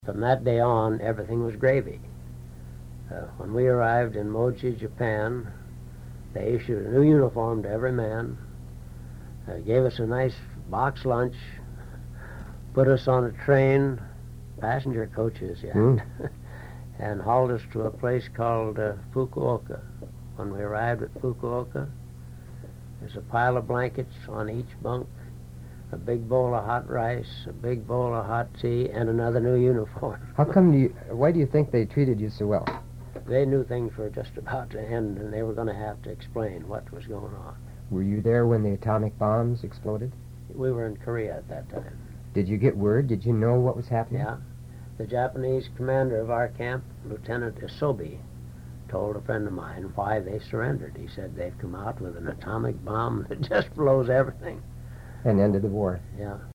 From that day on, everything was gravy. When we arrived in Mochi, Japan, they issued a new uniform to every man, gave us a nice box lunch, put us on a train, passenger coaches, and hauled us to a place called Fukuoka. When we arrived at Fukuoka, there's a pile of blankets on each bunk, a big bowl of hot rice, a big bowl of hot tea, and another new uniform. Why do you think they treated you so well? They knew things were just about to end, and they were going to have to explain what was going on. Were you there when the atomic bombs exploded? We were in Korea at that time. Did you get word? Did you know what was happening? Yeah. The Japanese commander of our camp, Lieutenant Isobe, told a friend of mine why they surrendered. He said they've come out with an atomic bomb that just blows everything. And ended the war. Yeah.